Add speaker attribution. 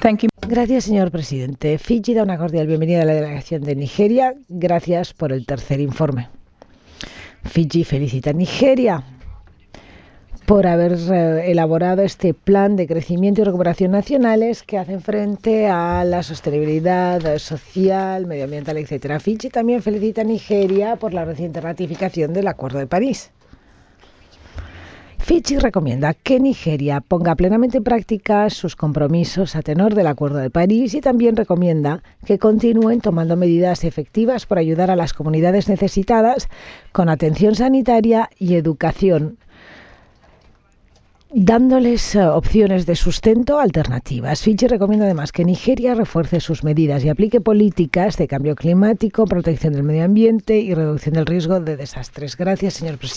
Speaker 1: Gracias, señor presidente. Fiji da una cordial bienvenida a la delegación de Nigeria. Gracias por el tercer informe. Fiji felicita a Nigeria por haber elaborado este plan de crecimiento y recuperación nacionales que hacen frente a la sostenibilidad social, medioambiental, etc. Fiji también felicita a Nigeria por la reciente ratificación del Acuerdo de París. Fiji recomienda que Nigeria ponga plenamente en práctica sus compromisos a tenor del Acuerdo de París y también recomienda que continúen tomando medidas efectivas para ayudar a las comunidades necesitadas con atención sanitaria y educación, dándoles opciones de sustento alternativas. Fiji recomienda además que Nigeria refuerce sus medidas y aplique políticas de cambio climático, protección del medio ambiente y reducción del riesgo de desastres. Gracias, señor presidente.